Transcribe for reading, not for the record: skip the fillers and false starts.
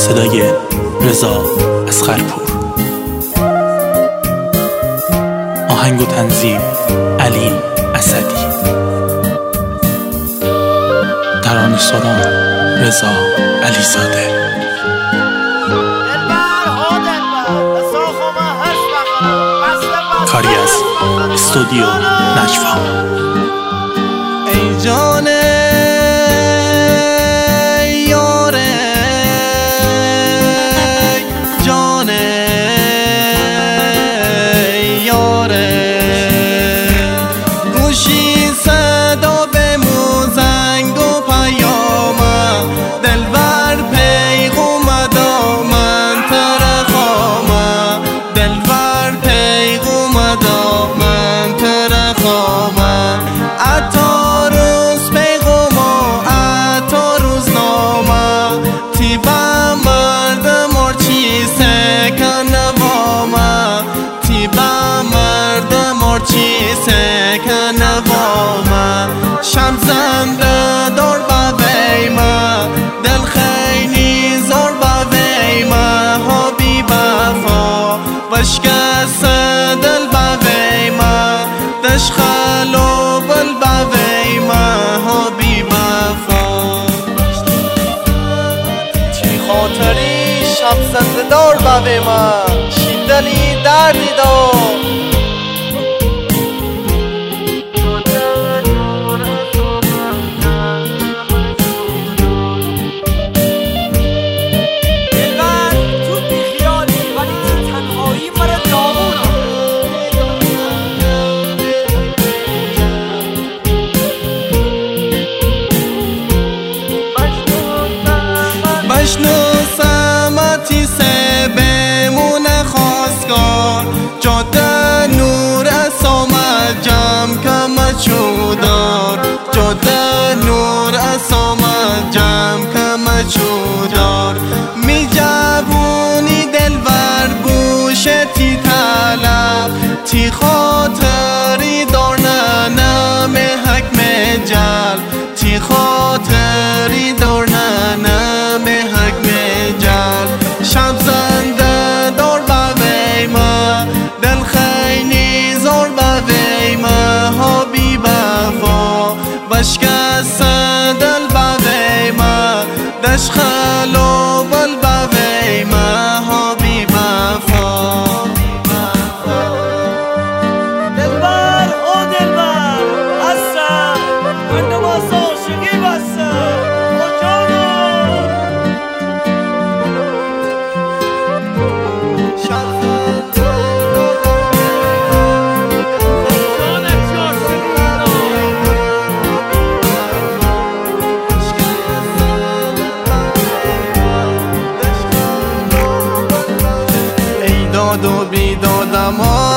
صدای رضا اصغرپور. آهنگ و تنظیم علی اسدی. ترانه‌سرا رضا علیزاده. کاری از استودیو نجوا. ای جان یاره، جان یاره، گوشی صدا به موزنگ و پیامم، دلبر پیغوم دامن ترخامم، دلبر پیغوم دامن ترخامم، عطا روز پیغوم و عطا روز نامم، تیبم مردم ارچی سکن نوامم، تیبم مردم ارچی سکن نوامم، شم زنده دار بویمم، دل خیلی زار بویمم، ها بی وفا بشکست دل بویمم، دش خلو بل بویمم، ها بی وفا چی خاطری شب زنده دار بویمم، چی دلی دردی دار بشناسمتی سه بمونه خواستگار، جاده نور اسامت جمع کمه چودار، جاده نور اسامت جمع کمه چودار، می جوونی دلبر بوشتی طلب، تی خاطری دار ننم حکم جل، تی خاطری دار ننم حکم جل، شب زنده دار بویمم، دل خیلی زار بویمم، ها بی وفا بشکست دل بویمم، دش خلو بل بویمم، ها بی وفا دلبر او دلبر هستم، من نماز عاشقی بستم، او جانم ای داد و بیدادم